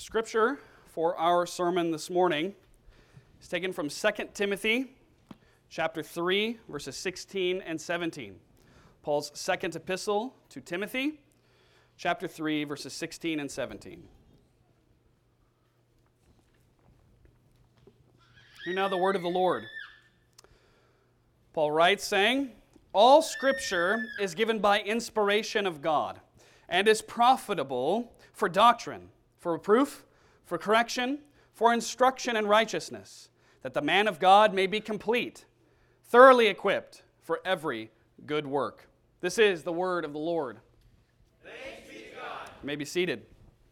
scripture for our sermon this morning is taken from 2 Timothy chapter 3, verses 16 and 17. Paul's second epistle to Timothy, chapter 3, verses 16 and 17. Hear now the word of the Lord. Paul writes, saying, "All Scripture is given by inspiration of God, and is profitable for doctrine, for reproof, for correction, for instruction in righteousness, that the man of God may be complete, thoroughly equipped for every good work." This is the word of the Lord. Thanks be to God. You may be seated.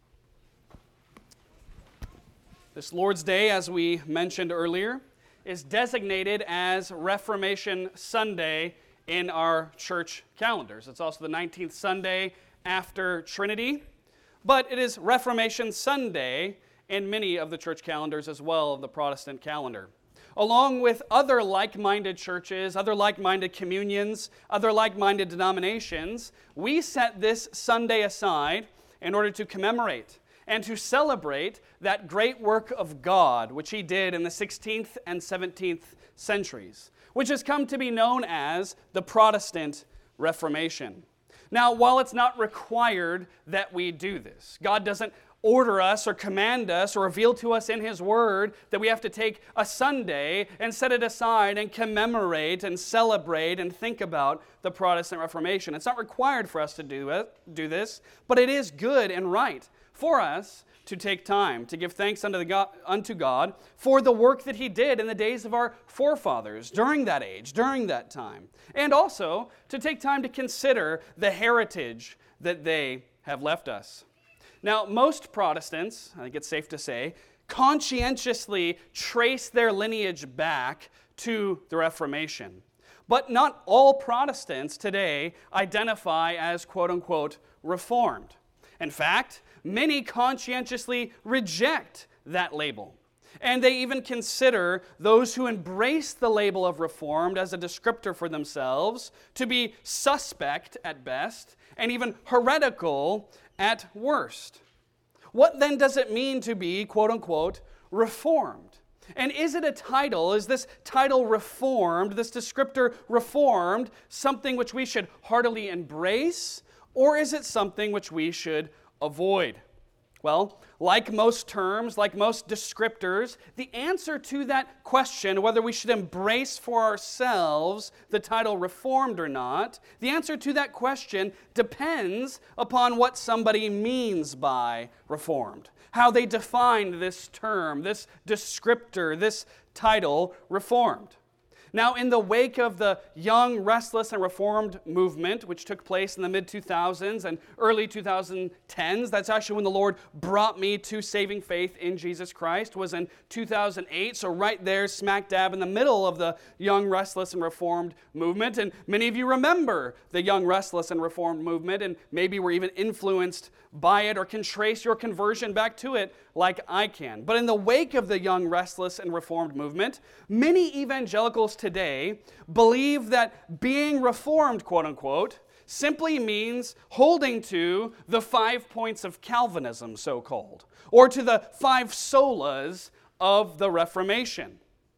This Lord's Day, as we mentioned earlier, is designated as Reformation Sunday in our church calendars. It's also the 19th Sunday after Trinity, but it is Reformation Sunday in many of the church calendars as well of the Protestant calendar. Along with other like-minded churches, other like-minded communions, other like-minded denominations, we set this Sunday aside in order to commemorate and to celebrate that great work of God which He did in the 16th and 17th centuries, which has come to be known as the Protestant Reformation. Now, while it's not required that we do this, God doesn't order us or command us or reveal to us in His Word that we have to take a Sunday and set it aside and commemorate and celebrate and think about the Protestant Reformation. It's not required for us to do this, but it is good and right for us to take time to give thanks unto God for the work that He did in the days of our forefathers during that age, during that time, and also to take time to consider the heritage that they have left us. Now, most Protestants, I think it's safe to say, conscientiously trace their lineage back to the Reformation. But not all Protestants today identify as quote-unquote Reformed. In fact, many conscientiously reject that label. And they even consider those who embrace the label of Reformed as a descriptor for themselves to be suspect at best and even heretical at worst. What then does it mean to be, quote-unquote, Reformed? And is it a title? Is this title Reformed, this descriptor Reformed, something which we should heartily embrace, or is it something which we should avoid? Well, like most terms, like most descriptors, the answer to that question, whether we should embrace for ourselves the title Reformed or not, the answer to that question depends upon what somebody means by Reformed, how they define this term, this descriptor, this title Reformed. Now, in the wake of the young, restless, and reformed movement, which took place in the mid-2000s and early 2010s, that's actually when the Lord brought me to saving faith in Jesus Christ, was in 2008, so right there, smack dab in the middle of the young, restless, and reformed movement. And many of you remember the young, restless, and reformed movement, and maybe were even influenced by it or can trace your conversion back to it like I can. But in the wake of the young, restless, and reformed movement, many evangelicals today believe that being reformed, quote-unquote, simply means holding to the 5 points of Calvinism, so-called, or to the 5 solas of the Reformation.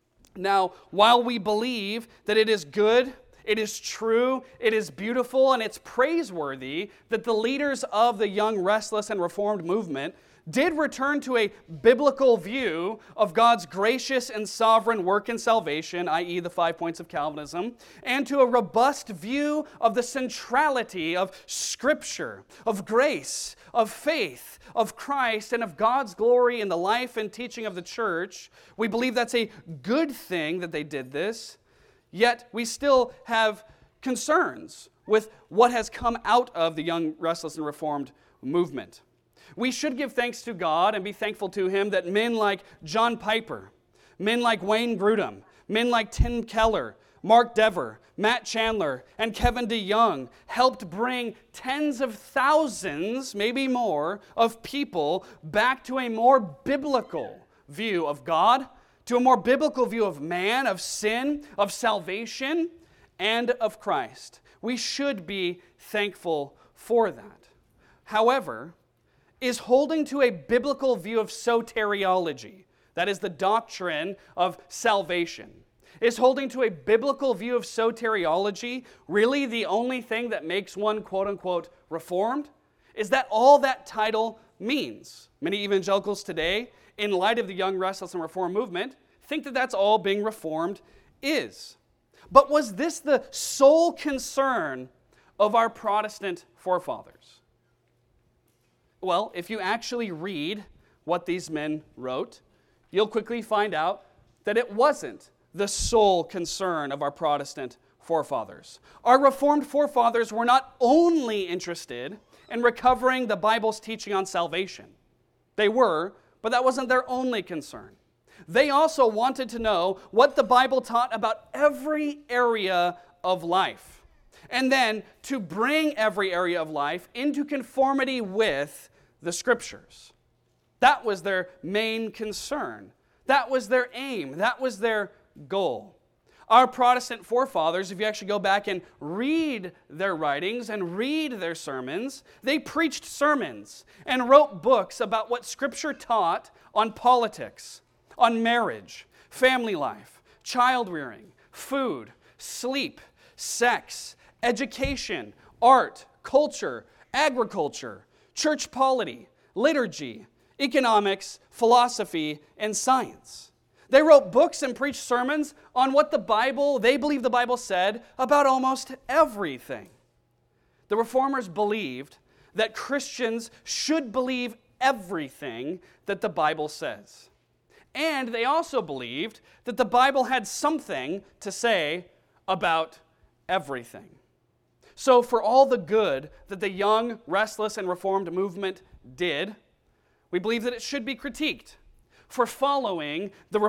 Now, while we believe that it is good, it is true, it is beautiful, and it's praiseworthy that the leaders of the young, restless, and reformed movement did return to a biblical view of God's gracious and sovereign work in salvation, i.e. the 5 points of Calvinism, and to a robust view of the centrality of Scripture, of grace, of faith, of Christ, and of God's glory in the life and teaching of the church. We believe that's a good thing that they did this, yet we still have concerns with what has come out of the young, restless, and reformed movement. We should give thanks to God and be thankful to Him that men like John Piper, men like Wayne Grudem, men like Tim Keller, Mark Dever, Matt Chandler, and Kevin DeYoung helped bring tens of thousands, maybe more, of people back to a more biblical view of God, to a more biblical view of man, of sin, of salvation, and of Christ. We should be thankful for that. However, is holding to a biblical view of soteriology, that is the doctrine of salvation. Is holding to a biblical view of soteriology really the only thing that makes one quote-unquote reformed? Is that all that title means? Many evangelicals today, in light of the Young, Restless, and Reformed movement, think that that's all being reformed is. But was this the sole concern of our Protestant forefathers? Well, if you actually read what these men wrote, you'll quickly find out that it wasn't the sole concern of our Protestant forefathers. Our Reformed forefathers were not only interested in recovering the Bible's teaching on salvation. They were, but that wasn't their only concern. They also wanted to know what the Bible taught about every area of life, and then to bring every area of life into conformity with the Scriptures. That was their main concern. That was their aim. That was their goal. Our Protestant forefathers, if you actually go back and read their writings and read their sermons, they preached sermons and wrote books about what Scripture taught on politics, on marriage, family life, child rearing, food, sleep, sex, education, art, culture, agriculture, church polity, liturgy, economics, philosophy, and science. They wrote books and preached sermons on what they believed the Bible said about almost everything. The Reformers believed that Christians should believe everything that the Bible says. And they also believed that the Bible had something to say about everything. So for all the good that the Young, Restless, and Reformed movement did, we believe that it should be critiqued for following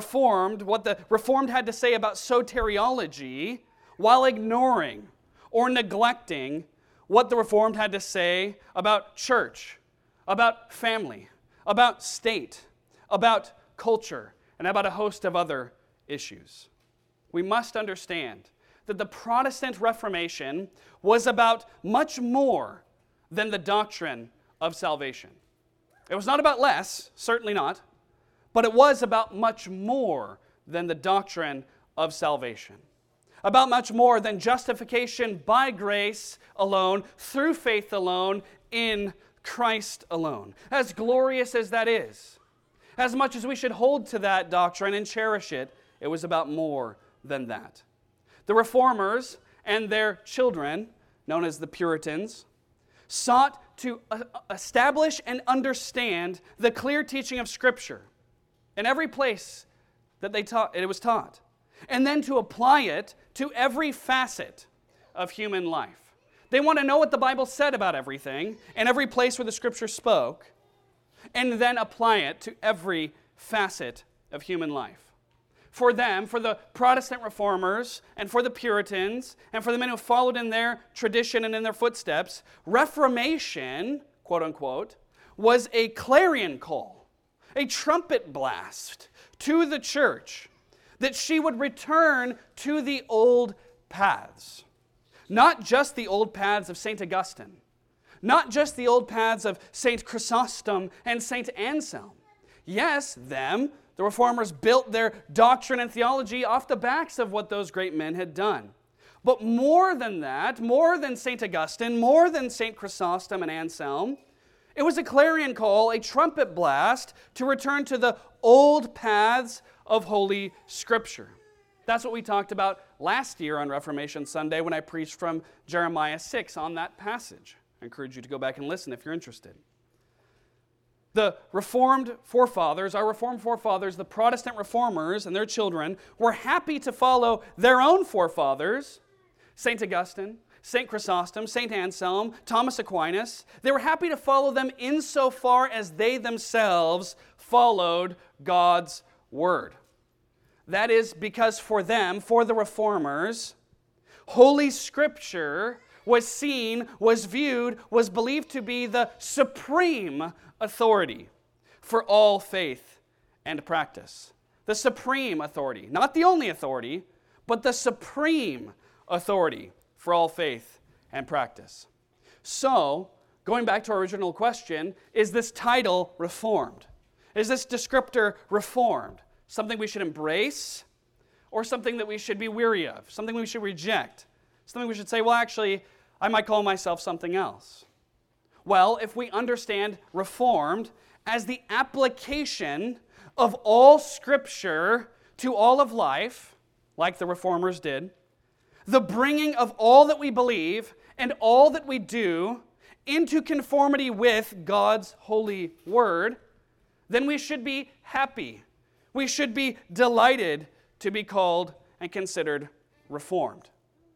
what the Reformed had to say about soteriology while ignoring or neglecting what the Reformed had to say about church, about family, about state, about culture, and about a host of other issues. We must understand that the Protestant Reformation was about much more than the doctrine of salvation. It was not about less, certainly not, but it was about much more than the doctrine of salvation. About much more than justification by grace alone, through faith alone, in Christ alone. As glorious as that is, as much as we should hold to that doctrine and cherish it, it was about more than that. The Reformers and their children, known as the Puritans, sought to establish and understand the clear teaching of Scripture in every place that it was taught, and then to apply it to every facet of human life. They want to know what the Bible said about everything and every place where the Scripture spoke, and then apply it to every facet of human life. For them, for the Protestant Reformers, and for the Puritans, and for the men who followed in their tradition and in their footsteps, Reformation, quote unquote, was a clarion call, a trumpet blast to the church that she would return to the old paths. Not just the old paths of St. Augustine, not just the old paths of St. Chrysostom and St. Anselm. Yes, the Reformers built their doctrine and theology off the backs of what those great men had done. But more than that, more than St. Augustine, more than St. Chrysostom and Anselm, it was a clarion call, a trumpet blast to return to the old paths of Holy Scripture. That's what we talked about last year on Reformation Sunday when I preached from Jeremiah 6 on that passage. I encourage you to go back and listen if you're interested. The Reformed forefathers, our Reformed forefathers, the Protestant Reformers and their children, were happy to follow their own forefathers, St. Augustine, St. Chrysostom, St. Anselm, Thomas Aquinas. They were happy to follow them insofar as they themselves followed God's Word. That is because for them, for the Reformers, Holy Scripture was seen, was viewed, was believed to be the supreme authority for all faith and practice. The supreme authority, not the only authority, but the supreme authority for all faith and practice. So, going back to our original question, is this title reformed? Is this descriptor reformed? Something we should embrace, or something that we should be weary of? Something we should reject? Something we should say, well, actually, I might call myself something else. Well, if we understand reformed as the application of all Scripture to all of life, like the Reformers did, the bringing of all that we believe and all that we do into conformity with God's holy word, then we should be happy. We should be delighted to be called and considered reformed.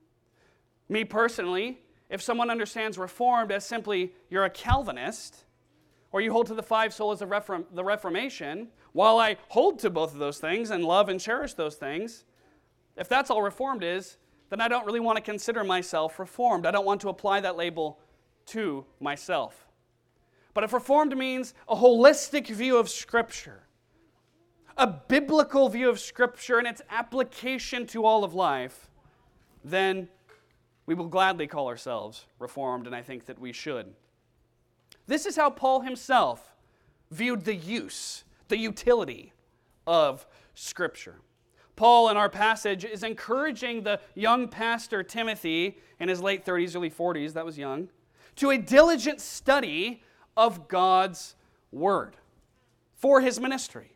Me personally, if someone understands reformed as simply you're a Calvinist, or you hold to the five solas of the Reformation, while I hold to both of those things and love and cherish those things, if that's all reformed is, then I don't really want to consider myself reformed. I don't want to apply that label to myself. But if reformed means a holistic view of Scripture, a biblical view of Scripture and its application to all of life, then we will gladly call ourselves reformed, and I think that we should. This is how Paul himself viewed the use, the utility of Scripture. Paul, in our passage, is encouraging the young pastor Timothy, in his late 30s, early 40s, that was young, to a diligent study of God's Word for his ministry,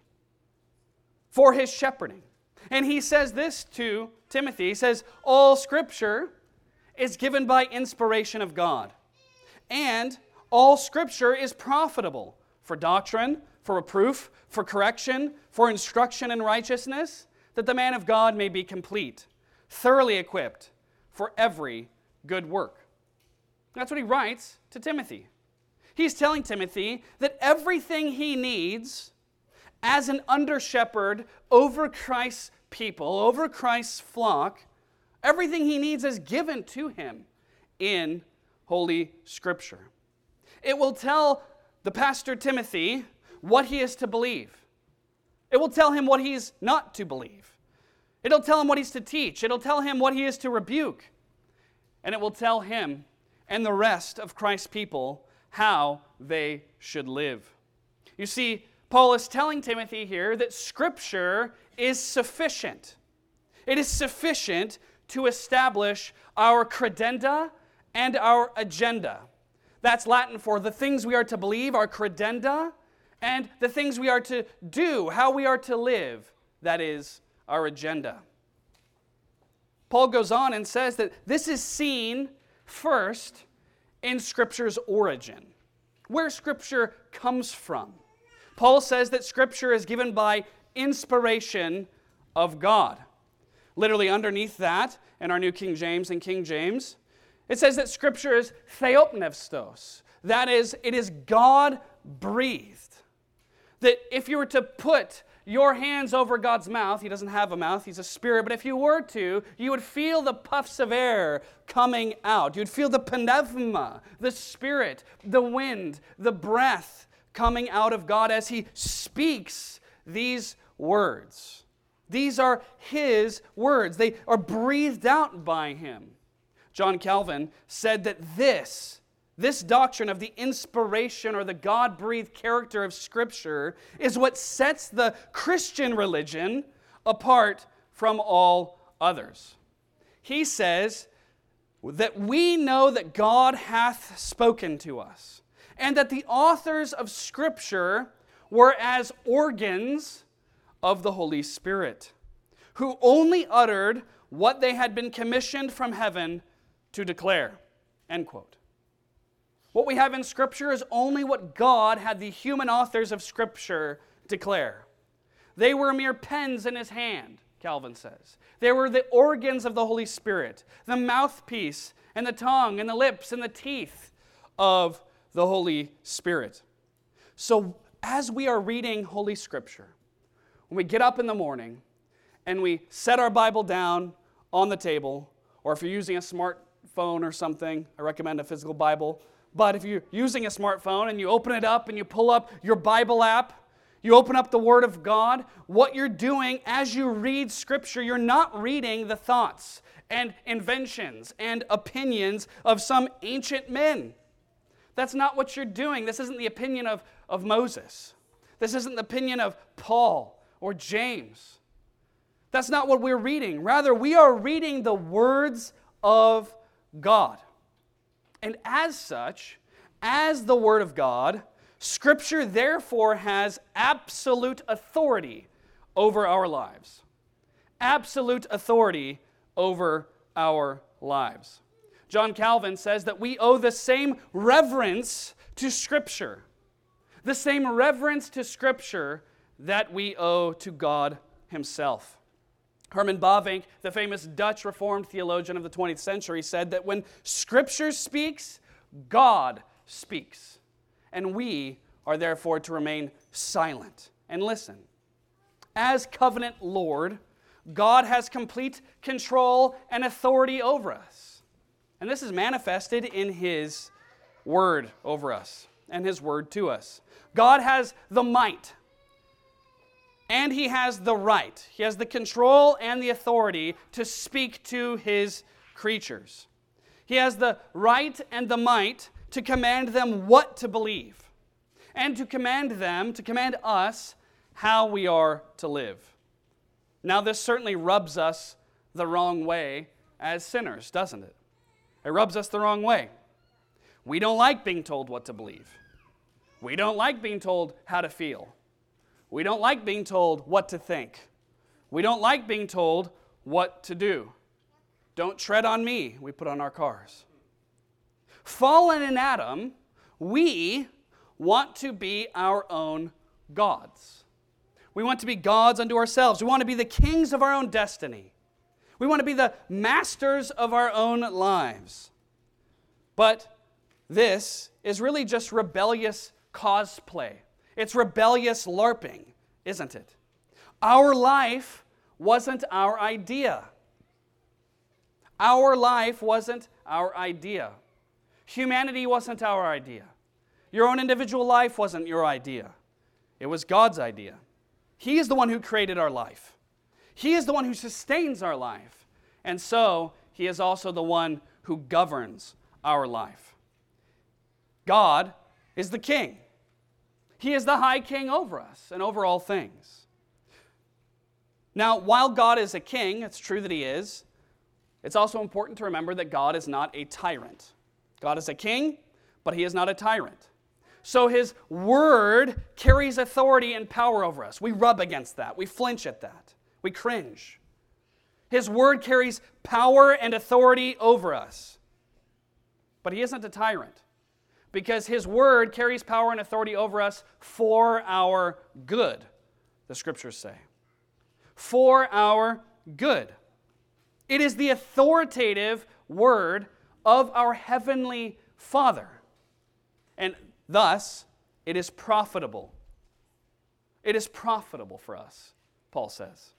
for his shepherding. And he says this to Timothy. He says, all Scripture is given by inspiration of God, and all Scripture is profitable for doctrine, for reproof, for correction, for instruction in righteousness, that the man of God may be complete, thoroughly equipped for every good work. That's what he writes to Timothy. He's telling Timothy that everything he needs as an under-shepherd over Christ's people, over Christ's flock, everything he needs is given to him in Holy Scripture. It will tell the pastor Timothy what he is to believe. It will tell him what he's not to believe. It'll tell him what he's to teach. It'll tell him what he is to rebuke. And it will tell him and the rest of Christ's people how they should live. You see, Paul is telling Timothy here that Scripture is sufficient. It is sufficient to establish our credenda and our agenda. That's Latin for the things we are to believe, our credenda, and the things we are to do, how we are to live, that is our agenda. Paul goes on and says that this is seen first in Scripture's origin, where Scripture comes from. Paul says that Scripture is given by inspiration of God. Literally underneath that, in our New King James and King James, it says that Scripture is theopneustos. That is, it is God-breathed. That if you were to put your hands over God's mouth, he doesn't have a mouth, he's a spirit, but if you were to, you would feel the puffs of air coming out. You'd feel the pneuma, the spirit, the wind, the breath coming out of God as he speaks these words. These are his words. They are breathed out by him. John Calvin said that this doctrine of the inspiration or the God-breathed character of Scripture is what sets the Christian religion apart from all others. He says that we know that God hath spoken to us, and that the authors of Scripture were as organs of the Holy Spirit, who only uttered what they had been commissioned from heaven to declare. End quote. What we have in Scripture is only what God had the human authors of Scripture declare. They were mere pens in his hand, Calvin says. They were the organs of the Holy Spirit, the mouthpiece and the tongue and the lips and the teeth of the Holy Spirit. So as we are reading Holy Scripture, when we get up in the morning and we set our Bible down on the table, or if you're using a smartphone or something, I recommend a physical Bible. But if you're using a smartphone and you open it up and you pull up your Bible app, you open up the Word of God, what you're doing as you read Scripture, you're not reading the thoughts and inventions and opinions of some ancient men. That's not what you're doing. This isn't the opinion of Moses. This isn't the opinion of Paul or James. That's not what we're reading. Rather, we are reading the words of God. And as such, as the Word of God, Scripture therefore has absolute authority over our lives. Absolute authority over our lives. John Calvin says that we owe the same reverence to Scripture. The same reverence to Scripture that we owe to God Himself. Herman Bavinck, the famous Dutch Reformed theologian of the 20th century, said that when Scripture speaks, God speaks. And we are therefore to remain silent and listen. As covenant Lord, God has complete control and authority over us. And this is manifested in His Word over us and His Word to us. God has the might. And He has the right. He has the control and the authority to speak to His creatures. He has the right and the might to command them what to believe. And to command us how we are to live. Now this certainly rubs us the wrong way as sinners, doesn't it? It rubs us the wrong way. We don't like being told what to believe. We don't like being told how to feel. We don't like being told what to think. We don't like being told what to do. Don't tread on me, we put on our cars. Fallen in Adam, we want to be our own gods. We want to be gods unto ourselves. We want to be the kings of our own destiny. We want to be the masters of our own lives. But this is really just rebellious cosplay. It's rebellious LARPing, isn't it? Our life wasn't our idea. Our life wasn't our idea. Humanity wasn't our idea. Your own individual life wasn't your idea. It was God's idea. He is the one who created our life. He is the one who sustains our life. And so, He is also the one who governs our life. God is the King. He is the high king over us and over all things. Now, while God is a king, it's true that He is, it's also important to remember that God is not a tyrant. God is a king, but He is not a tyrant. So His word carries authority and power over us. We rub against that. We flinch at that. We cringe. His word carries power and authority over us. But He isn't a tyrant, because His word carries power and authority over us for our good, the Scriptures say. For our good. It is the authoritative word of our Heavenly Father. And thus, it is profitable. It is profitable for us, Paul says.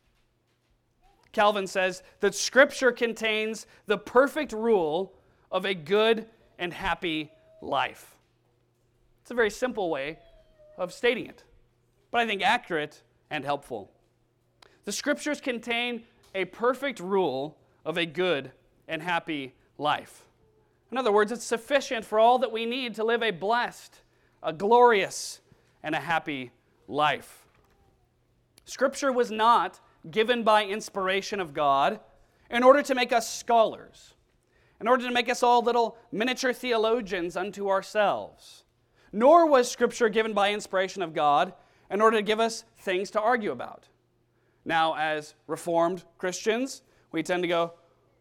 Calvin says that Scripture contains the perfect rule of a good and happy life. It's a very simple way of stating it, but I think accurate and helpful. The Scriptures contain a perfect rule of a good and happy life. In other words, it's sufficient for all that we need to live a blessed, a glorious, and a happy life. Scripture was not given by inspiration of God in order to make us scholars, in order to make us all little miniature theologians unto ourselves. Nor was Scripture given by inspiration of God in order to give us things to argue about. Now, as Reformed Christians, we tend to go,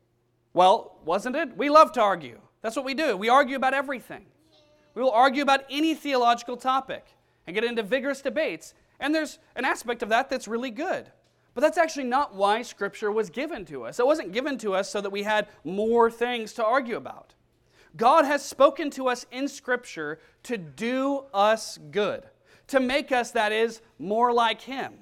well, wasn't it? We love to argue. That's what we do. We argue about everything. We will argue about any theological topic and get into vigorous debates. And there's an aspect of that that's really good. But that's actually not why Scripture was given to us. It wasn't given to us so that we had more things to argue about. God has spoken to us in Scripture to do us good, to make us, that is, more like Him.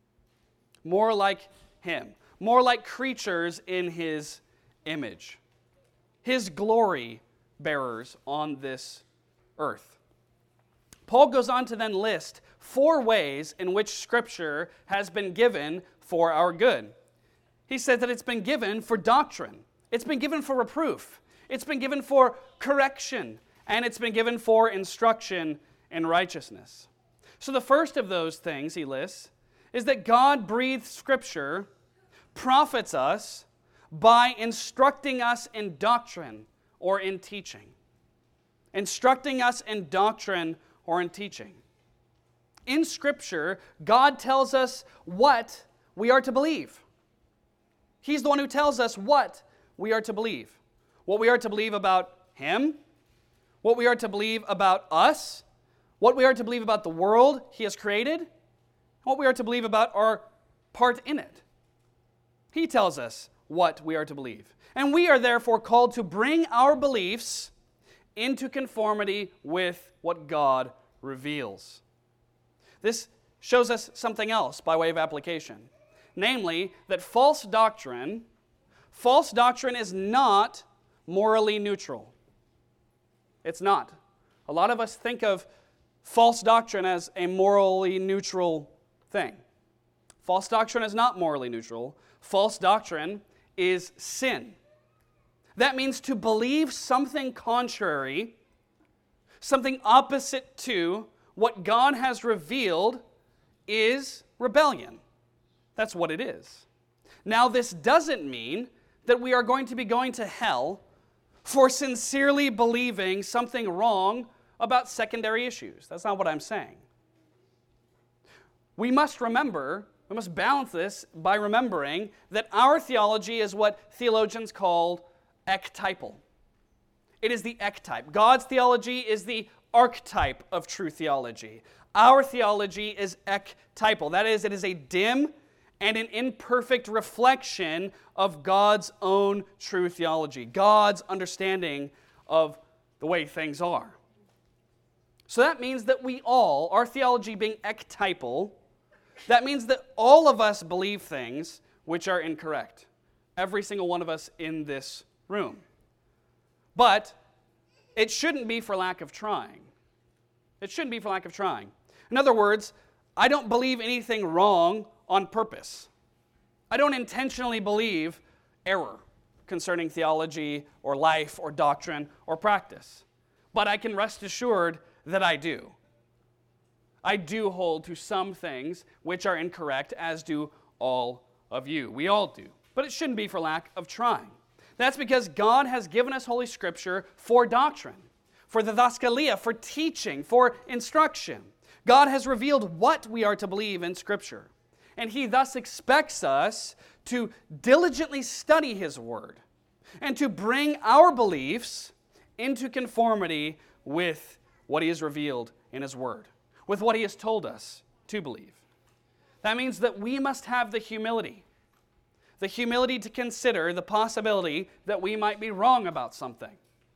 More like Him. More like creatures in His image. His glory bearers on this earth. Paul goes on to then list 4 ways in which Scripture has been given for our good. He said that it's been given for doctrine. It's been given for reproof. It's been given for correction and it's been given for instruction in righteousness. So the first of those things he lists is that God-breathed Scripture profits us by instructing us in doctrine or in teaching. Instructing us in doctrine or in teaching. In Scripture, God tells us what we are to believe. He's the one who tells us what we are to believe. What we are to believe about Him, what we are to believe about us, what we are to believe about the world He has created, and what we are to believe about our part in it. He tells us what we are to believe. And we are therefore called to bring our beliefs into conformity with what God reveals. This shows us something else by way of application. Namely, that false doctrine is not morally neutral. It's not. A lot of us think of false doctrine as a morally neutral thing. False doctrine is not morally neutral. False doctrine is sin. That means to believe something contrary, something opposite to what God has revealed is rebellion. That's what it is. Now, this doesn't mean that we are going to be going to hell for sincerely believing something wrong about secondary issues. That's not what I'm saying. We must balance this by remembering that our theology is what theologians call ektypal. It is the ektype. God's theology is the archetype of true theology. Our theology is ektypal. That is, it is a dim and an imperfect reflection of God's own true theology, God's understanding of the way things are. So that means that our theology being ektypal, that means that all of us believe things which are incorrect. Every single one of us in this room. But it shouldn't be for lack of trying. It shouldn't be for lack of trying. In other words, I don't believe anything wrong on purpose. I don't intentionally believe error concerning theology or life or doctrine or practice. But I can rest assured that I do. I do hold to some things which are incorrect, as do all of you. We all do. But it shouldn't be for lack of trying. That's because God has given us Holy Scripture for doctrine, for the didaskalia, for teaching, for instruction. God has revealed what we are to believe in Scripture. And He thus expects us to diligently study His Word and to bring our beliefs into conformity with what He has revealed in His Word, with what He has told us to believe. That means that we must have the humility to consider the possibility that we might be wrong about something.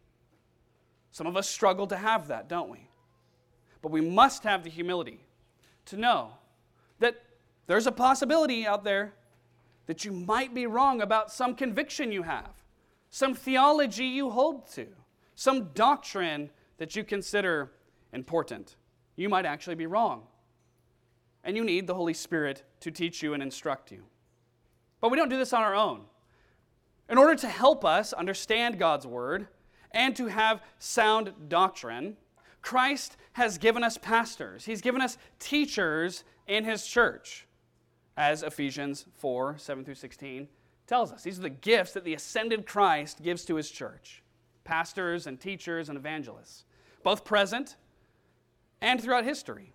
Some of us struggle to have that, don't we? But we must have the humility to know that there's a possibility out there that you might be wrong about some conviction you have, some theology you hold to, some doctrine that you consider important. You might actually be wrong. And you need the Holy Spirit to teach you and instruct you. But we don't do this on our own. In order to help us understand God's Word and to have sound doctrine, Christ has given us pastors. He's given us teachers in His church, as Ephesians 4, 7 through 16 tells us. These are the gifts that the ascended Christ gives to His church. Pastors and teachers and evangelists, both present and throughout history.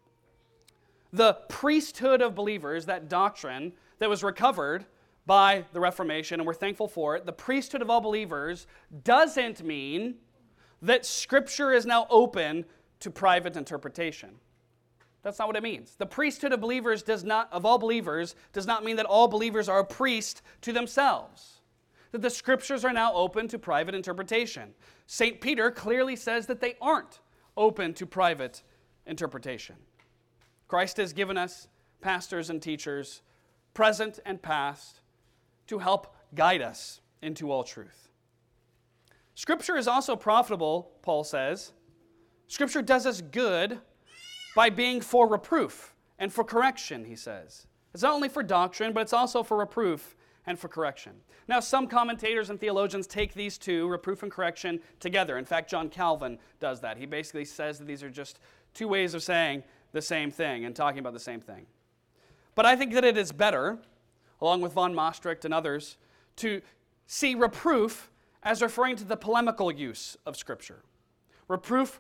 The priesthood of believers, that doctrine that was recovered by the Reformation, and we're thankful for it, the priesthood of all believers doesn't mean that Scripture is now open to private interpretation. That's not what it means. The priesthood of all believers does not mean that all believers are a priest to themselves. That the Scriptures are now open to private interpretation. St. Peter clearly says that they aren't open to private interpretation. Christ has given us pastors and teachers, present and past, to help guide us into all truth. Scripture is also profitable, Paul says. Scripture does us good by being for reproof and for correction, he says. It's not only for doctrine, but it's also for reproof and for correction. Now, some commentators and theologians take these two, reproof and correction, together. In fact, John Calvin does that. He basically says that these are just two ways of saying the same thing and talking about the same thing. But I think that it is better, along with von Maastricht and others, to see reproof as referring to the polemical use of Scripture. Reproof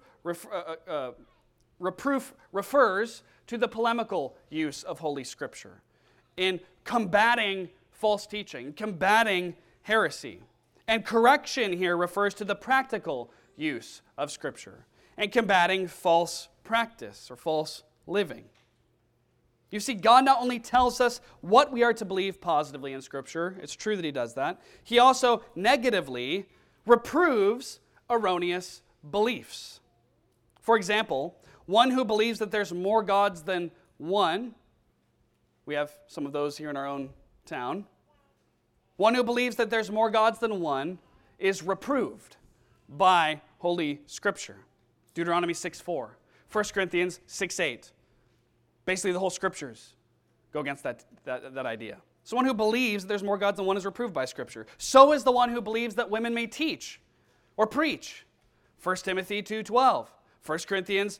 refers to the polemical use of Holy Scripture in combating false teaching, combating heresy. And correction here refers to the practical use of Scripture and combating false practice or false living. You see, God not only tells us what we are to believe positively in Scripture, it's true that He does that, He also negatively reproves erroneous beliefs. For example, one who believes that there's more gods than one, we have some of those here in our own town, one who believes that there's more gods than one is reproved by Holy Scripture. Deuteronomy 6:4, 1 Corinthians 6:8. Basically, the whole Scriptures go against that idea. So one who believes there's more gods than one is reproved by Scripture. So is the one who believes that women may teach or preach. 1 Timothy 2:12, 1 Corinthians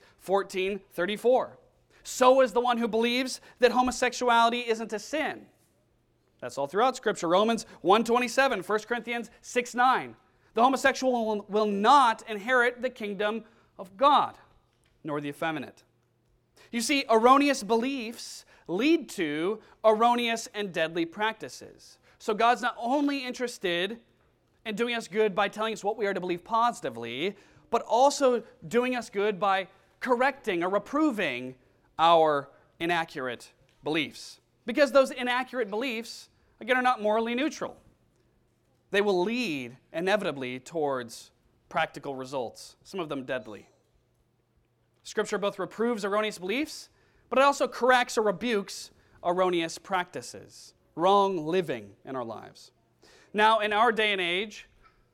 14:34. So is the one who believes that homosexuality isn't a sin. That's all throughout Scripture. Romans 1:27, 1 Corinthians 6:9. The homosexual will not inherit the kingdom of God, nor the effeminate. You see, erroneous beliefs lead to erroneous and deadly practices. So God's not only interested in doing us good by telling us what we are to believe positively, but also doing us good by correcting or reproving our inaccurate beliefs. Because those inaccurate beliefs, again, are not morally neutral. They will lead inevitably towards practical results, some of them deadly. Scripture both reproves erroneous beliefs, but it also corrects or rebukes erroneous practices, wrong living in our lives. Now, in our day and age,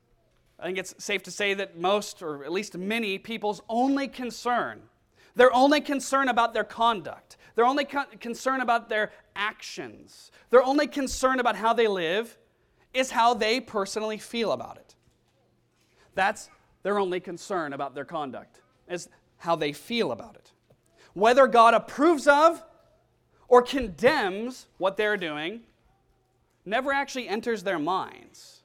I think it's safe to say that most, or at least many, people's only concern, their only concern about their conduct, their only concern about their actions, their only concern about how they live is how they personally feel about it. That's their only concern about their conduct, is how they feel about it. Whether God approves of or condemns what they're doing never actually enters their minds.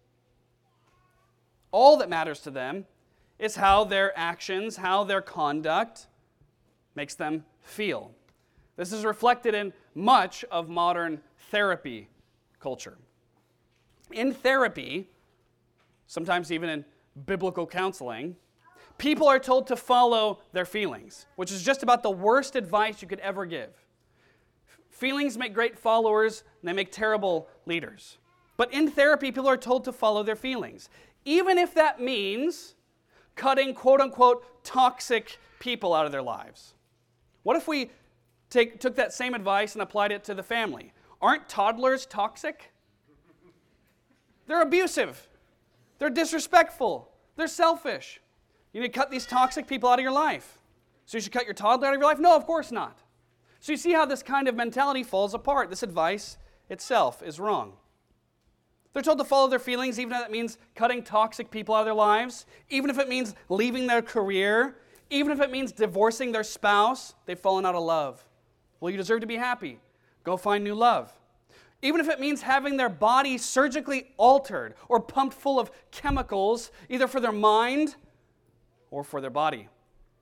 All that matters to them is how their actions, how their conduct makes them feel. This is reflected in much of modern therapy culture. In therapy, sometimes even in biblical counseling, people are told to follow their feelings, which is just about the worst advice you could ever give. Feelings make great followers, and they make terrible leaders. But in therapy, people are told to follow their feelings, even if that means cutting quote-unquote toxic people out of their lives. What if we took that same advice and applied it to the family? Aren't toddlers toxic? They're abusive. They're disrespectful. They're selfish. You need to cut these toxic people out of your life. So you should cut your toddler out of your life? No, of course not. So you see how this kind of mentality falls apart. This advice itself is wrong. They're told to follow their feelings, even if that means cutting toxic people out of their lives, even if it means leaving their career, even if it means divorcing their spouse. They've fallen out of love. Well, you deserve to be happy. Go find new love. Even if it means having their body surgically altered or pumped full of chemicals, either for their mind or for their body.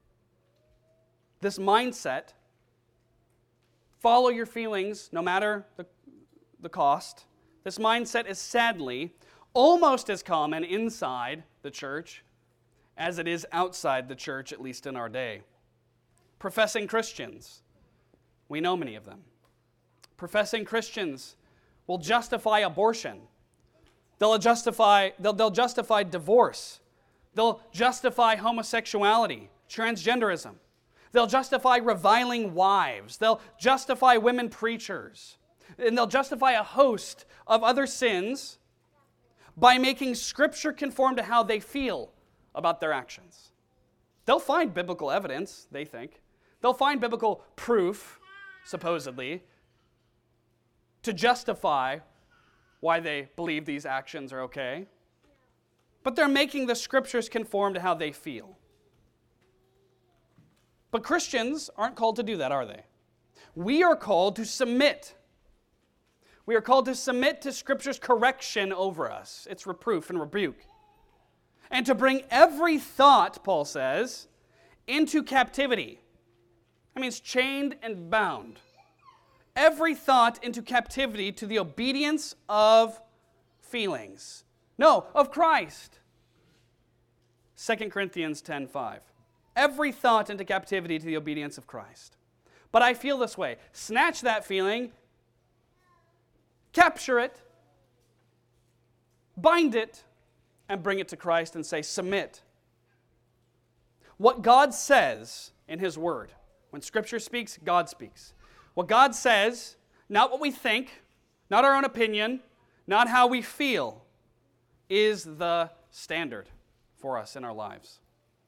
This mindset, follow your feelings no matter the cost, this mindset is sadly almost as common inside the church as it is outside the church, at least in our day. Professing Christians, we know many of them. Professing Christians will justify abortion. They'll justify divorce. They'll justify homosexuality, transgenderism. They'll justify reviling wives. They'll justify women preachers. And they'll justify a host of other sins by making Scripture conform to how they feel about their actions. They'll find biblical evidence, they think. They'll find biblical proof, supposedly, to justify why they believe these actions are okay. But they're making the Scriptures conform to how they feel. But Christians aren't called to do that, are they? We are called to submit. We are called to submit to Scripture's correction over us, its reproof and rebuke. And to bring every thought, Paul says, into captivity. That means chained and bound. Every thought into captivity to the obedience of feelings. No, of Christ. 2 Corinthians 10:5. Every thought into captivity to the obedience of Christ. But I feel this way. Snatch that feeling, capture it, bind it, and bring it to Christ and say, submit. What God says in His Word, when Scripture speaks, God speaks. What God says, not what we think, not our own opinion, not how we feel, is the standard for us in our lives.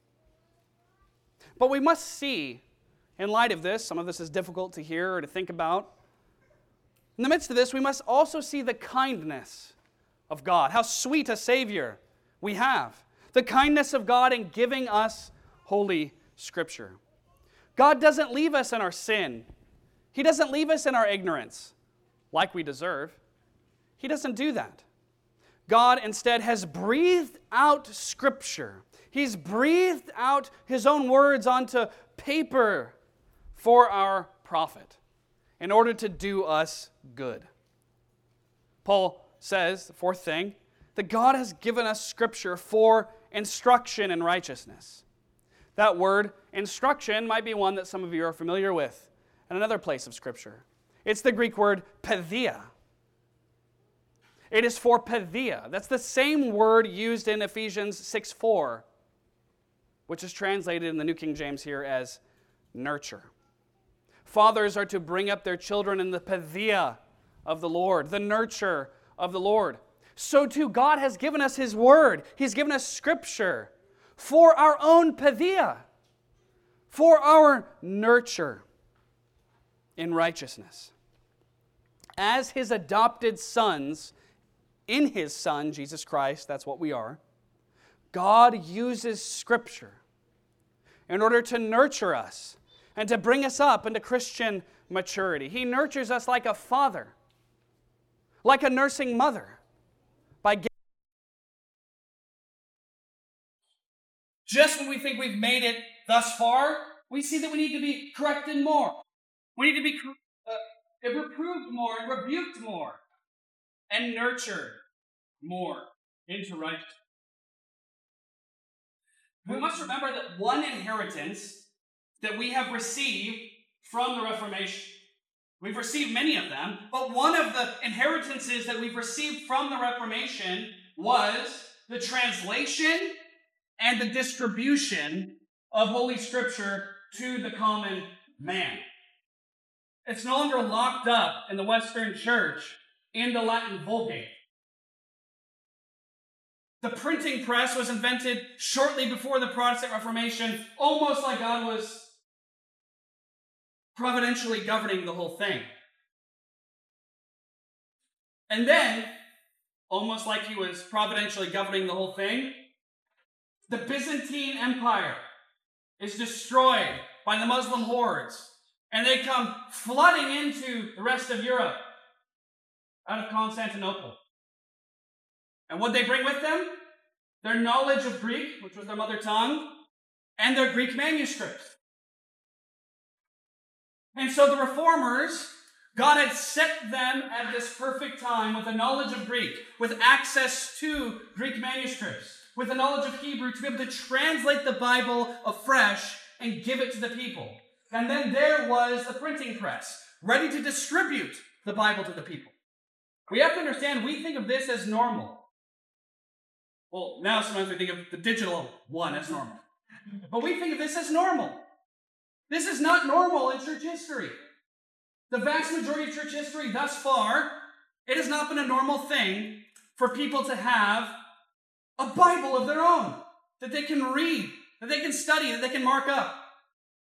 But we must see, in light of this, some of this is difficult to hear or to think about. In the midst of this, we must also see the kindness of God. How sweet a Savior we have. The kindness of God in giving us Holy Scripture. God doesn't leave us in our sin. He doesn't leave us in our ignorance, like we deserve. He doesn't do that. God instead has breathed out Scripture. He's breathed out His own words onto paper for our profit in order to do us good. Paul says, the fourth thing, that God has given us Scripture for instruction in righteousness. That word, instruction, might be one that some of you are familiar with in another place of Scripture. It's the Greek word paedia. It is for paedia. That's the same word used in Ephesians 6:4, which is translated in the New King James here as nurture. Fathers are to bring up their children in the paedia of the Lord, the nurture of the Lord. So too, God has given us His Word. He's given us Scripture for our own paedia, for our nurture in righteousness. As His adopted sons in His Son, Jesus Christ, that's what we are, God uses Scripture in order to nurture us and to bring us up into Christian maturity. He nurtures us like a father, like a nursing mother, by giving. Just when we think we've made it thus far, we see that we need to be corrected more. We need to be reproved more and rebuked more and nurtured more into righteousness. We must remember that one inheritance that we have received from the Reformation, we've received many of them, but one of the inheritances that we've received from the Reformation was the translation and the distribution of Holy Scripture to the common man. It's no longer locked up in the Western Church in the Latin Vulgate. The printing press was invented shortly before the Protestant Reformation, almost like God was providentially governing the whole thing. And then, almost like He was providentially governing the whole thing, the Byzantine Empire is destroyed by the Muslim hordes, and they come flooding into the rest of Europe out of Constantinople. And what they bring with them? Their knowledge of Greek, which was their mother tongue, and their Greek manuscripts. And so the Reformers, God had set them at this perfect time with a knowledge of Greek, with access to Greek manuscripts, with a knowledge of Hebrew to be able to translate the Bible afresh and give it to the people. And then there was the printing press, ready to distribute the Bible to the people. We have to understand, we think of this as normal. Well, now sometimes we think of the digital one as normal. But we think of this as normal. This is not normal in church history. The vast majority of church history thus far, it has not been a normal thing for people to have a Bible of their own that they can read, that they can study, that they can mark up.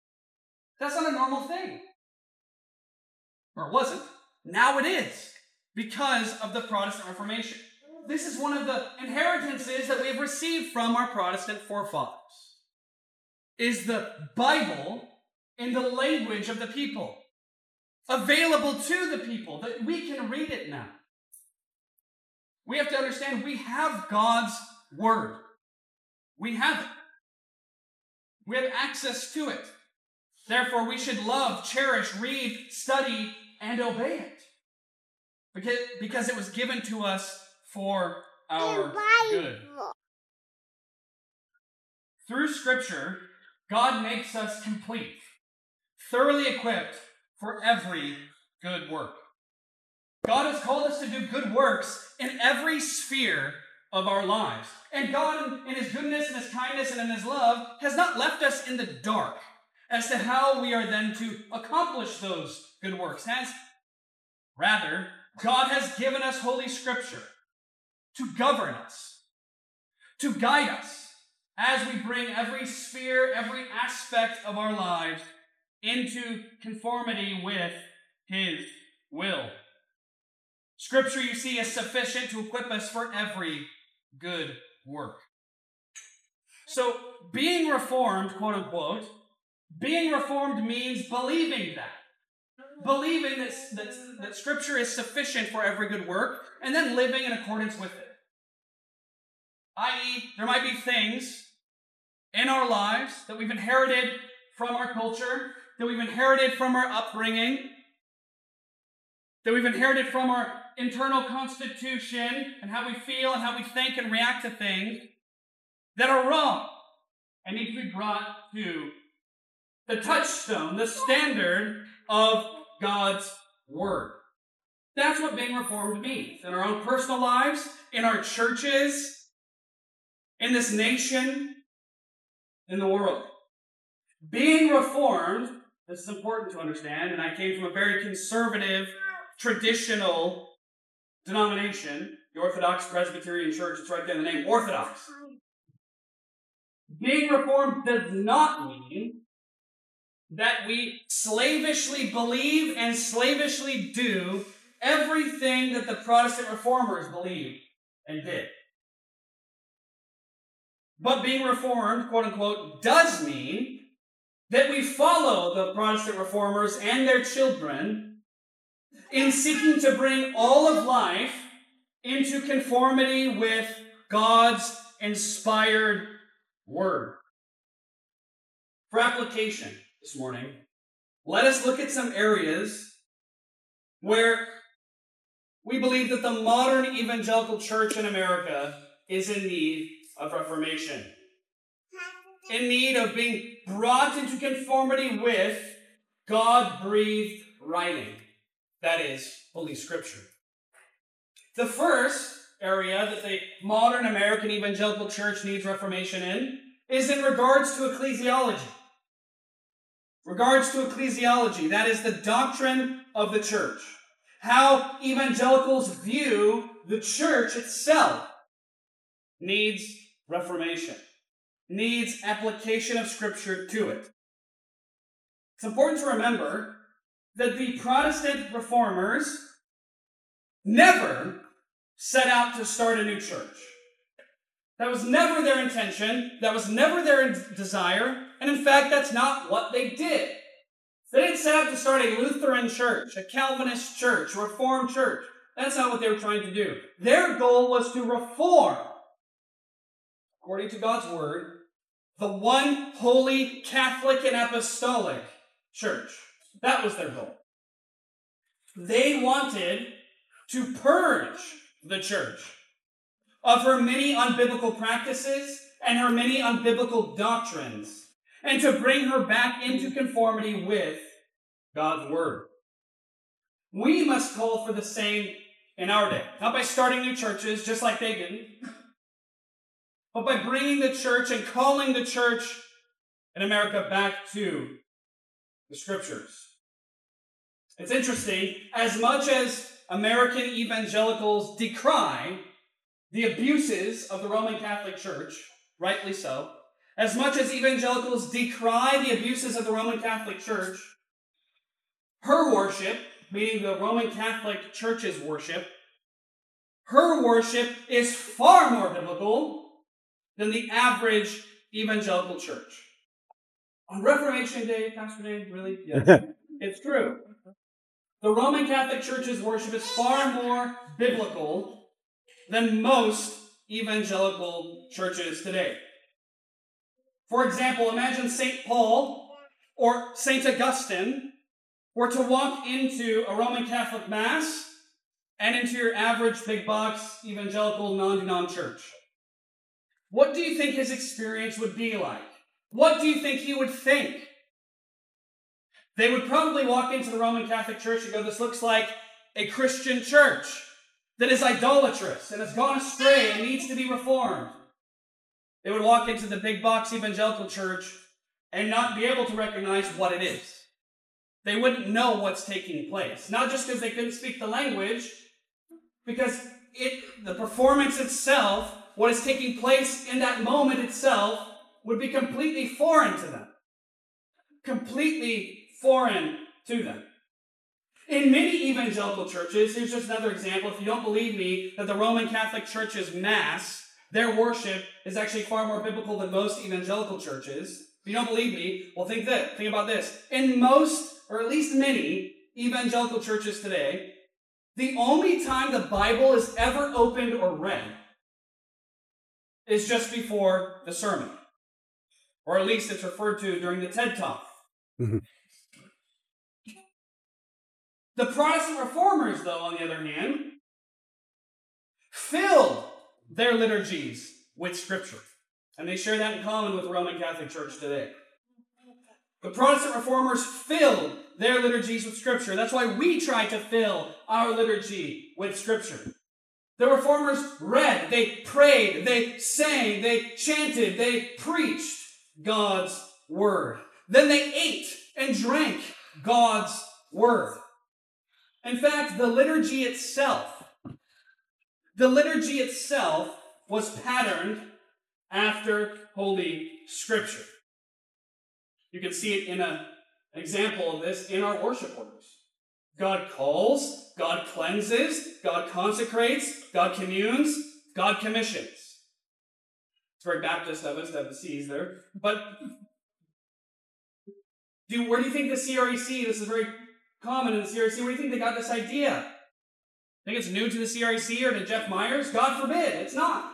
That's not a normal thing. Or it wasn't. Now it is. because of the Protestant Reformation. This is one of the inheritances that we have received from our Protestant forefathers, is the Bible in the language of the people, available to the people, that we can read it now. We have to understand we have God's Word. We have it. We have access to it. Therefore, we should love, cherish, read, study, and obey it. Because it was given to us for our good. Through Scripture, God makes us complete, thoroughly equipped for every good work. God has called us to do good works in every sphere of our lives. And God, in His goodness and His kindness and in His love, has not left us in the dark as to how we are then to accomplish those good works. Rather, God has given us Holy Scripture to govern us, to guide us as we bring every sphere, every aspect of our lives into conformity with His will. Scripture, you see, is sufficient to equip us for every good work. So, being reformed, quote unquote, being reformed means believing that. Believing that Scripture is sufficient for every good work, and then living in accordance with it. I.e., there might be things in our lives that we've inherited from our culture, that we've inherited from our upbringing, that we've inherited from our internal constitution and how we feel and how we think and react to things that are wrong and need to be brought to the touchstone, the standard of God's Word. That's what being reformed means. In our own personal lives, in our churches, in this nation, in the world. Being reformed, this is important to understand, and I came from a very conservative, traditional denomination, the Orthodox Presbyterian Church. It's right there in the name, Orthodox. Being reformed does not mean that we slavishly believe and slavishly do everything that the Protestant reformers believed and did. But being reformed, quote unquote, does mean that we follow the Protestant reformers and their children in seeking to bring all of life into conformity with God's inspired Word. For application this morning, let us look at some areas where we believe that the modern evangelical church in America is in need of reformation, in need of being brought into conformity with God-breathed writing, that is, Holy Scripture. The first area that the modern American evangelical church needs reformation in is in regards to ecclesiology. Regards to ecclesiology, that is the doctrine of the church. How evangelicals view the church itself needs reformation, needs application of Scripture to it. It's important to remember that the Protestant reformers never set out to start a new church. That was never their intention. That was never their desire. And in fact, that's not what they did. They didn't set out to start a Lutheran church, a Calvinist church, a Reformed church. That's not what they were trying to do. Their goal was to reform, according to God's Word, the one holy Catholic and Apostolic church. That was their goal. They wanted to purge the church of her many unbiblical practices and her many unbiblical doctrines, and to bring her back into conformity with God's Word. We must call for the same in our day. Not by starting new churches, just like they did, but by bringing the church and calling the church in America back to the Scriptures. It's interesting, as much as American evangelicals decry the abuses of the Roman Catholic Church, rightly so, as much as evangelicals decry the abuses of the Roman Catholic Church, her worship meaning the Roman Catholic Church's worship, her worship is far more biblical than the average evangelical church. On Reformation Day, Pastor Dave, really? Yes. It's true. The Roman Catholic Church's worship is far more biblical than most evangelical churches today. For example, imagine St. Paul or St. Augustine were to walk into a Roman Catholic Mass and into your average big box evangelical non-denom church. What do you think his experience would be like? What do you think he would think? They would probably walk into the Roman Catholic Church and go, this looks like a Christian church that is idolatrous and has gone astray and needs to be reformed. They would walk into the big box evangelical church and not be able to recognize what it is. They wouldn't know what's taking place. Not just because they couldn't speak the language, because the performance itself, what is taking place in that moment itself, would be completely foreign to them. Completely foreign to them. In many evangelical churches, here's just another example. If you don't believe me, that the Roman Catholic Church's Mass, their worship is actually far more biblical than most evangelical churches. If you don't believe me, well, think about this. In most, or at least many, evangelical churches today, the only time the Bible is ever opened or read is just before the sermon. Or at least it's referred to during the TED Talk. Mm-hmm. The Protestant Reformers, though, on the other hand, filled their liturgies with Scripture. And they share that in common with the Roman Catholic Church today. The Protestant Reformers filled their liturgies with Scripture. That's why we try to fill our liturgy with Scripture. The Reformers read, they prayed, they sang, they chanted, they preached God's Word. Then they ate and drank God's Word. In fact, the liturgy itself was patterned after Holy Scripture. You can see it in an example of this in our worship orders. God calls, God cleanses, God consecrates, God communes, God commissions. It's very Baptist of us to have the C's there. But where do you think the CREC, this is very common in the CREC, where do you think they got this idea? Think it's new to the CREC or to Jeff Myers? God forbid, it's not.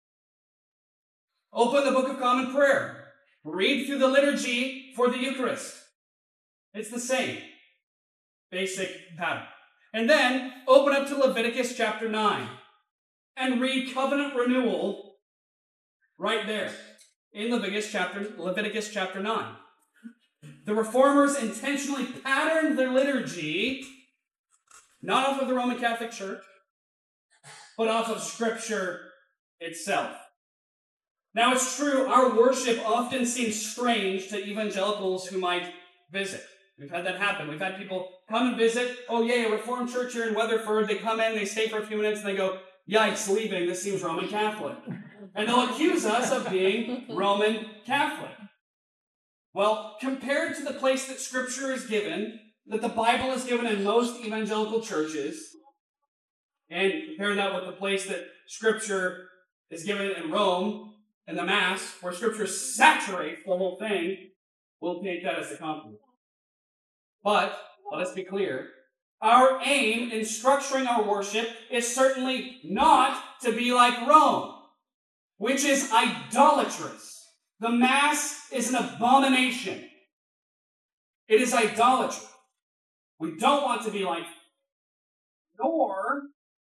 Open the Book of Common Prayer. Read through the liturgy for the Eucharist. It's the same basic pattern. And then open up to Leviticus chapter 9 and read covenant renewal right there in Leviticus chapter 9. The Reformers intentionally patterned their liturgy not off of the Roman Catholic Church, but off of Scripture itself. Now, it's true, our worship often seems strange to evangelicals who might visit. We've had that happen. We've had people come and visit. Oh, yeah, a Reformed church here in Weatherford. They come in, they stay for a few minutes, and they go, yikes, leaving. This seems Roman Catholic. And they'll accuse us of being Roman Catholic. Well, compared to the place that Scripture is given, that the Bible is given in most evangelical churches, and compare that with the place that Scripture is given in Rome, and the Mass, where Scripture saturates the whole thing, we'll take that as a compliment. But, let us be clear, our aim in structuring our worship is certainly not to be like Rome, which is idolatrous. The Mass is an abomination. It is idolatry. We don't want to be like them. Nor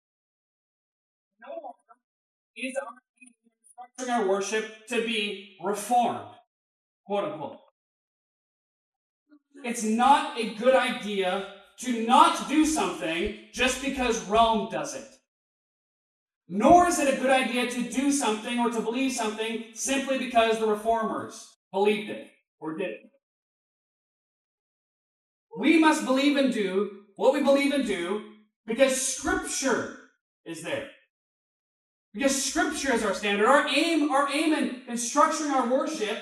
is our aim in structuring our worship to be reformed, quote unquote. It's not a good idea to not do something just because Rome does it. Nor is it a good idea to do something or to believe something simply because the Reformers believed it or did it. We must believe and do what we believe and do because Scripture is there. Because Scripture is our standard. Our aim in structuring our worship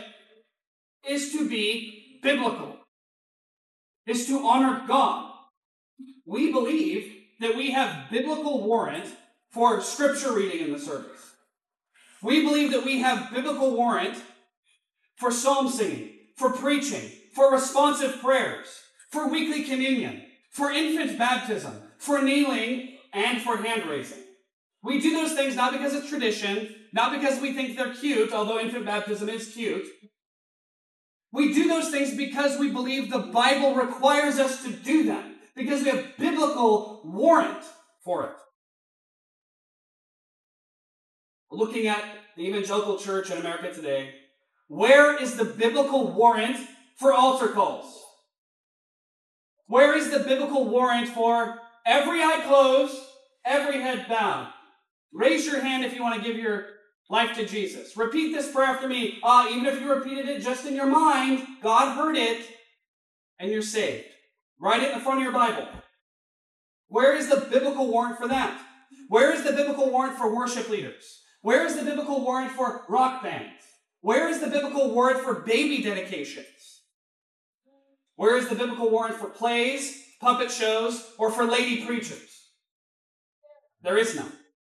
is to be biblical. Is to honor God. we believe that we have biblical warrant for scripture reading in the service. We believe that we have biblical warrant for psalm singing, for preaching, for responsive prayers, for weekly communion, for infant baptism, for kneeling, and for hand raising. We do those things not because it's tradition, not because we think they're cute, although infant baptism is cute. We do those things because we believe the Bible requires us to do them, because we have biblical warrant for it. Looking at the evangelical church in America today, where is the biblical warrant for altar calls? Where is the biblical warrant for every eye closed, every head bowed? Raise your hand if you want to give your life to Jesus. Repeat this prayer after me. Even if you repeated it just in your mind, God heard it, and you're saved. Write it in the front of your Bible. Where is the biblical warrant for that? Where is the biblical warrant for worship leaders? Where is the biblical warrant for rock bands? Where is the biblical warrant for baby dedications? Where is the biblical warrant for plays, puppet shows, or for lady preachers? There is none.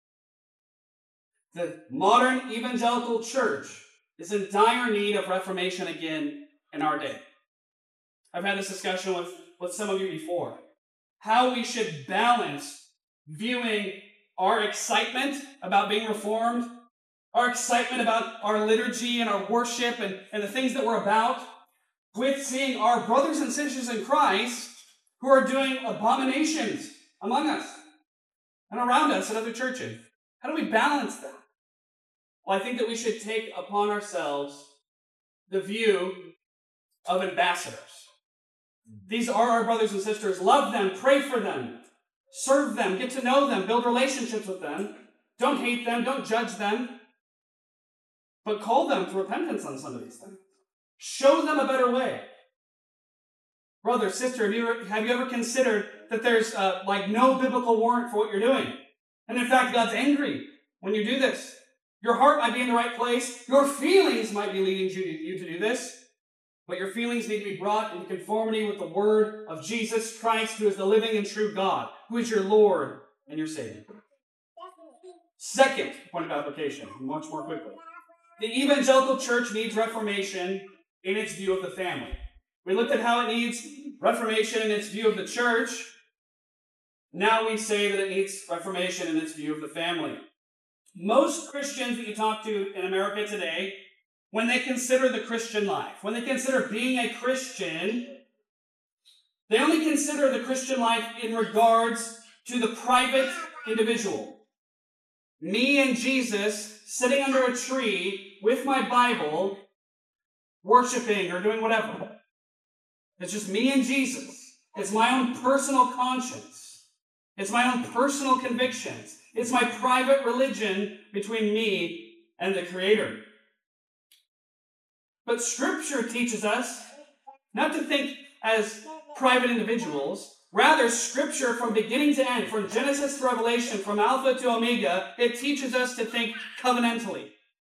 The modern evangelical church is in dire need of reformation again in our day. I've had this discussion with some of you before. How we should balance viewing our excitement about being reformed, our excitement about our liturgy and our worship and the things that we're about, with seeing our brothers and sisters in Christ who are doing abominations among us and around us in other churches. How do we balance that? Well, I think that we should take upon ourselves the view of ambassadors. These are our brothers and sisters. Love them, pray for them, serve them, get to know them, build relationships with them. Don't hate them, don't judge them, but call them to repentance on some of these things. Show them a better way. Brother, sister, have you ever considered that there's no biblical warrant for what you're doing? And in fact, God's angry when you do this. Your heart might be in the right place. Your feelings might be leading you to do this. But your feelings need to be brought into conformity with the word of Jesus Christ, who is the living and true God, who is your Lord and your Savior. Second point of application, much more quickly. The evangelical church needs reformation in its view of the family. We looked at how it needs reformation in its view of the church. Now we say that it needs reformation in its view of the family. Most Christians that you talk to in America today, when they consider the Christian life, when they consider being a Christian, they only consider the Christian life in regards to the private individual. Me and Jesus sitting under a tree with my Bible, worshiping or doing whatever. It's just me and Jesus. It's my own personal conscience. It's my own personal convictions. It's my private religion between me and the Creator. But Scripture teaches us not to think as private individuals. Rather, Scripture from beginning to end, from Genesis to Revelation, from Alpha to Omega, it teaches us to think covenantally.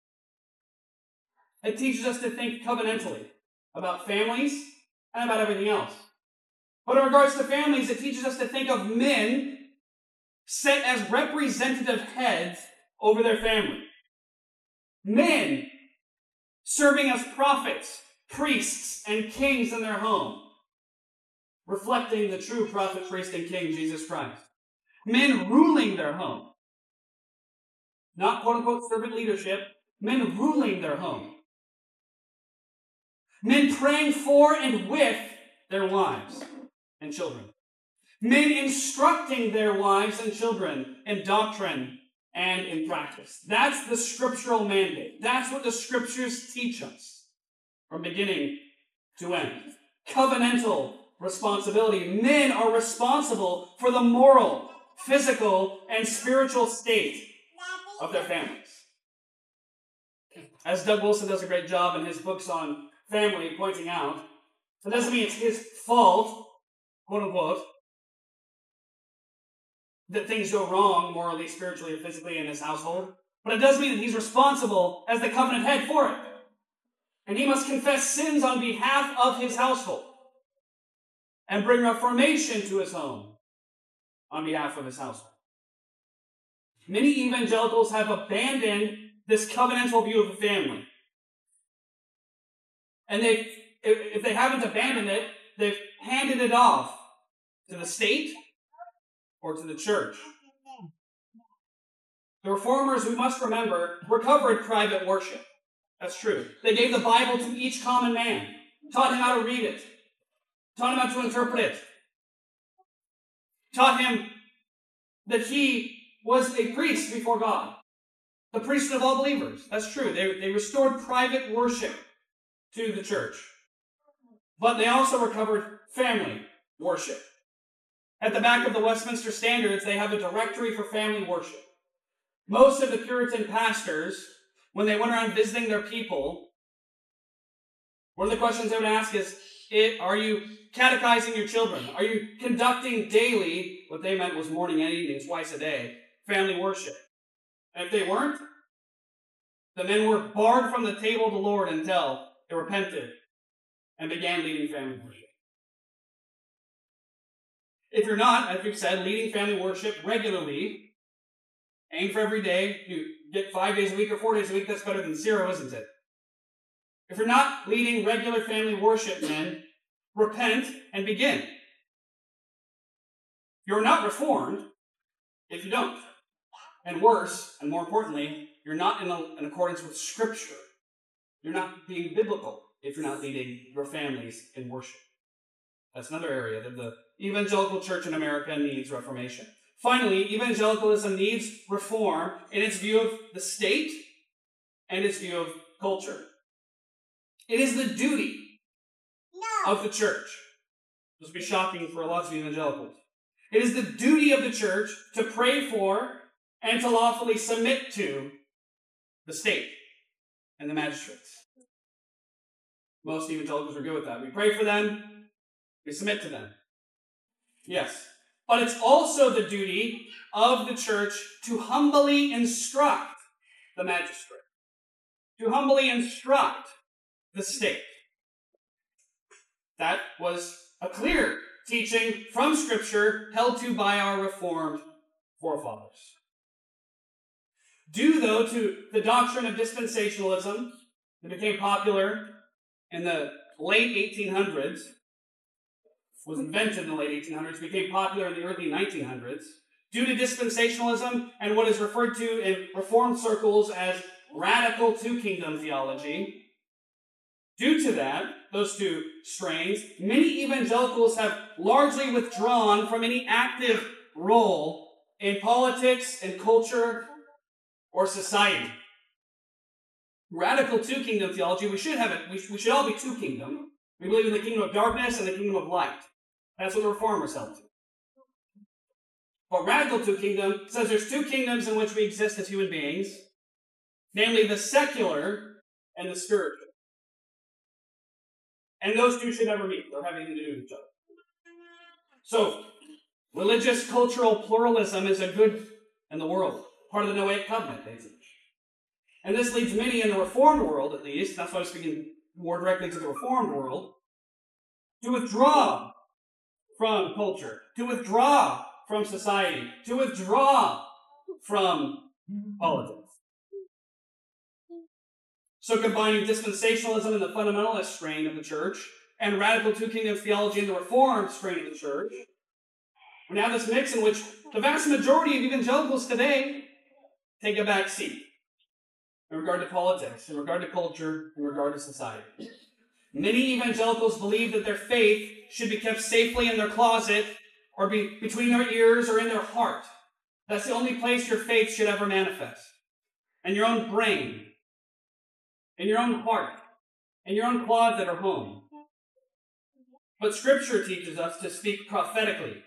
It teaches us to think covenantally about families and about everything else. But in regards to families, it teaches us to think of men set as representative heads over their family. Men serving as prophets, priests, and kings in their home, reflecting the true prophet, priest, and king, Jesus Christ. Men ruling their home. Not quote-unquote servant leadership, men ruling their home. Men praying for and with their wives and children. Men instructing their wives and children in doctrine and in practice. That's the scriptural mandate. That's what the Scriptures teach us from beginning to end. Covenantal responsibility. Men are responsible for the moral, physical, and spiritual state of their families. As Doug Wilson does a great job in his books on family pointing out, it doesn't mean it's his fault, quote unquote, that things go wrong morally, spiritually, or physically in his household. But it does mean that he's responsible as the covenant head for it. And he must confess sins on behalf of his household and bring reformation to his home on behalf of his household. Many evangelicals have abandoned this covenantal view of the family. And if they haven't abandoned it, they've handed it off to the state or to the church. The Reformers, we must remember, recovered private worship. That's true. They gave the Bible to each common man, taught him how to read it, taught him how to interpret it, taught him that he was a priest before God, the priesthood of all believers. That's true. They restored private worship to the church. But they also recovered family worship. At the back of the Westminster Standards, they have a directory for family worship. Most of the Puritan pastors, when they went around visiting their people, one of the questions they would ask is, are you catechizing your children? Are you conducting daily, what they meant was morning and evening, twice a day, family worship? And if they weren't, the men were barred from the table of the Lord until they repented and began leading family worship. If you're not, as we've said, leading family worship regularly, aim for every day, you get 5 days a week or 4 days a week, that's better than 0, isn't it? If you're not leading regular family worship, then repent and begin. You're not reformed if you don't. And worse, and more importantly, you're not in accordance with Scripture. You're not being biblical if you're not leading your families in worship. That's another area that the evangelical church in America needs reformation. Finally, evangelicalism needs reform in its view of the state and its view of culture. It is the duty of the church. This will be shocking for lots of evangelicals. It is the duty of the church to pray for and to lawfully submit to the state and the magistrates. Most evangelicals are good with that. We pray for them, we submit to them. Yes. But it's also the duty of the church to humbly instruct the magistrate, to humbly instruct the state. That was a clear teaching from Scripture held to by our Reformed forefathers. Due, though, to the doctrine of dispensationalism that became popular in the late 1800s, was invented in the late 1800s, became popular in the early 1900s, due to dispensationalism and what is referred to in Reformed circles as radical two-kingdom theology. Due to that, those two strains, many evangelicals have largely withdrawn from any active role in politics and culture or society. Radical two-kingdom theology, we should have it. We should all be two-kingdom. We believe in the kingdom of darkness and the kingdom of light. That's what the Reformers held to. But radical two-kingdom says there's two kingdoms in which we exist as human beings, namely the secular and the spiritual. And those two should never meet or have anything to do with each other. So, religious, cultural pluralism is a good in the world, part of the Noahic covenant, they teach. And this leads many in the Reformed world, at least, that's why I'm speaking more directly to the Reformed world, to withdraw from culture, to withdraw from society, to withdraw from politics. So combining dispensationalism in the fundamentalist strain of the church and radical two-kingdom theology in the Reformed strain of the church, we have this mix in which the vast majority of evangelicals today take a back seat in regard to politics, in regard to culture, in regard to society. Many evangelicals believe that their faith should be kept safely in their closet or be between their ears or in their heart. That's the only place your faith should ever manifest. In your own brain, in your own heart, in your own closet or home. But Scripture teaches us to speak prophetically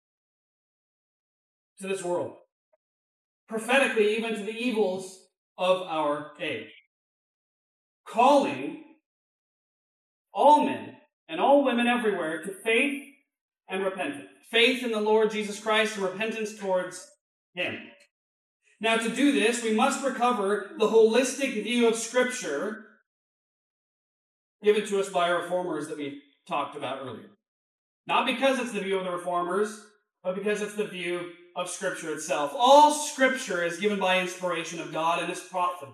to this world. Prophetically even to the evils of our age. Calling all men and all women everywhere to faith and repentance. Faith in the Lord Jesus Christ and repentance towards Him. Now, to do this, we must recover the holistic view of Scripture given to us by our Reformers that we talked about earlier. Not because it's the view of the Reformers, but because it's the view of Scripture itself. All Scripture is given by inspiration of God and is profitable.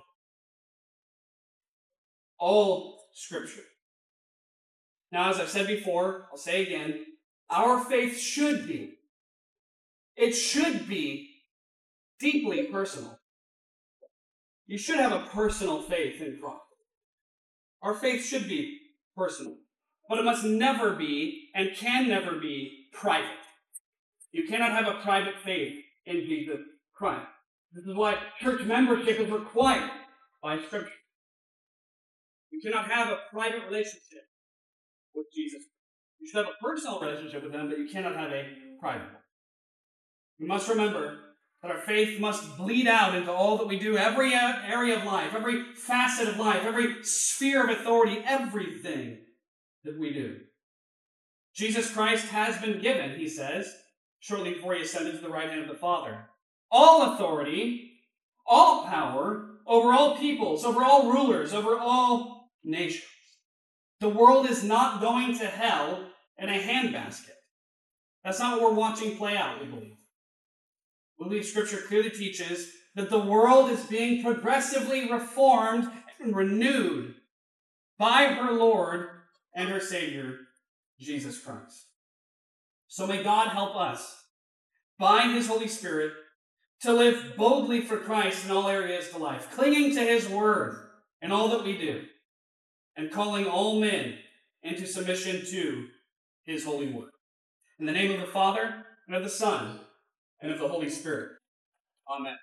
All Scripture. Now, as I've said before, I'll say again, our faith should be, it should be deeply personal. You should have a personal faith in Christ. Our faith should be personal, but it must never be and can never be private. You cannot have a private faith in Jesus Christ. This is why church membership is required by Scripture. You cannot have a private relationship with Jesus. You should have a personal relationship with him, but you cannot have a private one. We must remember that our faith must bleed out into all that we do, every area of life, every facet of life, every sphere of authority, everything that we do. Jesus Christ has been given, he says, shortly before he ascended to the right hand of the Father, all authority, all power, over all peoples, over all rulers, over all nations. The world is not going to hell in a handbasket. That's not what we're watching play out, we believe. We believe Scripture clearly teaches that the world is being progressively reformed and renewed by her Lord and her Savior, Jesus Christ. So may God help us, by his Holy Spirit, to live boldly for Christ in all areas of life, clinging to his word in all that we do, and calling all men into submission to his holy word. In the name of the Father, and of the Son, and of the Holy Spirit. Amen.